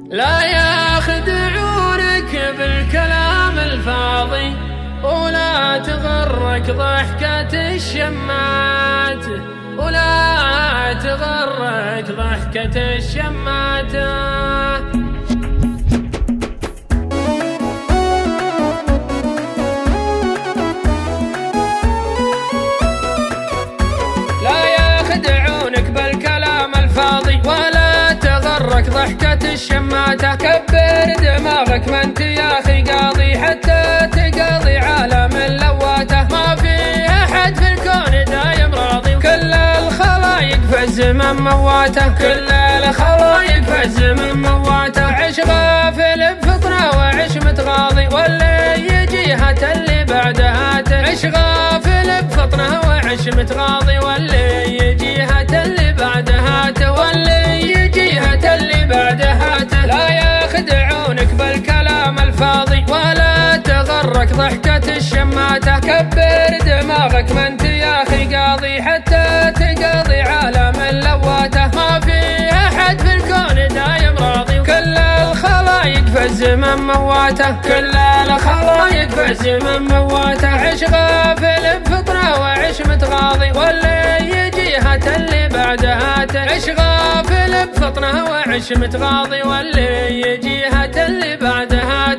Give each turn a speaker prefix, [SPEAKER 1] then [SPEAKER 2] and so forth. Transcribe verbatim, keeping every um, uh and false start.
[SPEAKER 1] لا يخدعونك بالكلام الفاضي ولا تغرك ضحكة الشمات، ولا تغرك ضحكة الشمات. ضحكة الشماتة كبر دماغك ما انت يا اخي قاضي حتى تقاضي عالم اللواته. ما في احد في الكون دايم راضي وكل الخلايق في الزمن مواته، كل الخلايق في الزمن مواته. عش غافل بفطره وعش متغاضي واللي يجي هات اللي بعدها. عش غافل بفطره وعش متغاضي واللي يجي هات اللي بعدها، واللي يجي هات اللي بعدها. لا يخدعونك بالكلام الفاضي ولا تغرك ضحكة الشماتة. كبر دماغك ما انت يا اخي قاضي حتى تقاضي عالم اللواته. ما في احد في الكون دايم راضي وكل الخلايق في الزمن مواته، كل الخلايق في الزمن مواته. عش غافل بفطره وعش متغاضي واللي يجي هات اللي بعدها. عش غافل بفطره وعش متغاضي واللي يجي هات اللي بعدها.